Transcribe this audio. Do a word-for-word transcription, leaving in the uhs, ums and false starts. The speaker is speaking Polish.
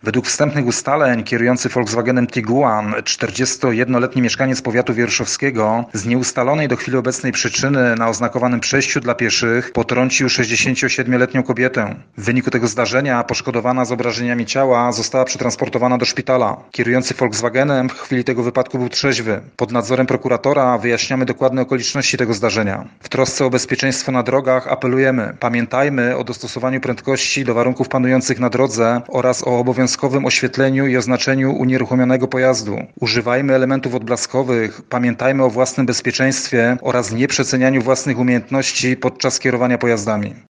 Według wstępnych ustaleń kierujący Volkswagenem Tiguan, czterdziestojednoletni mieszkaniec powiatu wieruszowskiego, z nieustalonej do chwili obecnej przyczyny na oznakowanym przejściu dla pieszych potrącił sześćdziesięciosiedmioletnią kobietę. W wyniku tego zdarzenia poszkodowana z obrażeniami ciała została przetransportowana do szpitala. Kierujący Volkswagenem w chwili tego wypadku był trzeźwy. Pod nadzorem prokuratora wyjaśniamy dokładne okoliczności tego zdarzenia. W trosce o bezpieczeństwo na drogach apelujemy: pamiętajmy o dostosowaniu prędkości do warunków panujących na drodze oraz o obowiązkowym oświetleniu i oznaczeniu unieruchomionego pojazdu. Używajmy elementów odblaskowych, pamiętajmy o własnym bezpieczeństwie oraz nieprzecenianiu własnych umiejętności podczas kierowania pojazdami.